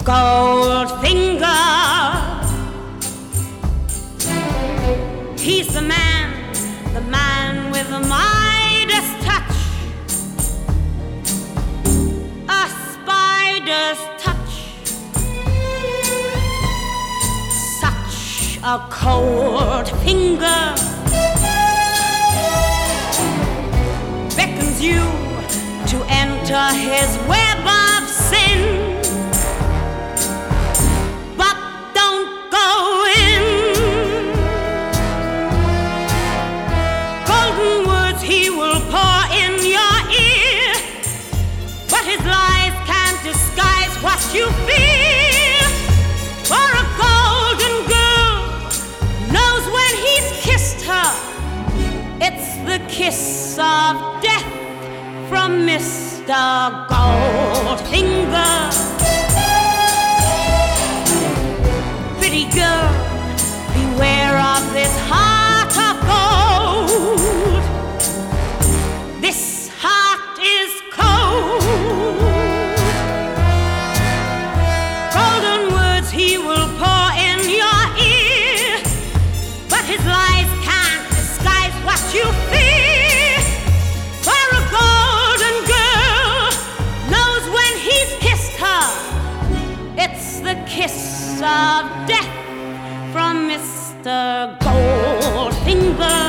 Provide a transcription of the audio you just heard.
Goldfinger. He's the man with the Midas touch, a spider's touch, such a cold finger beckons you to enter his web of sin. His lies can't disguise what you feel. For a golden girl knows when he's kissed her, it's the kiss of death from Mr. Goldfinger. Pretty girl, beware of this heart of gold. This heart is cold. His lies can't disguise what you feel. For a golden girl knows when he's kissed her, it's the kiss of death from Mr. Goldfinger.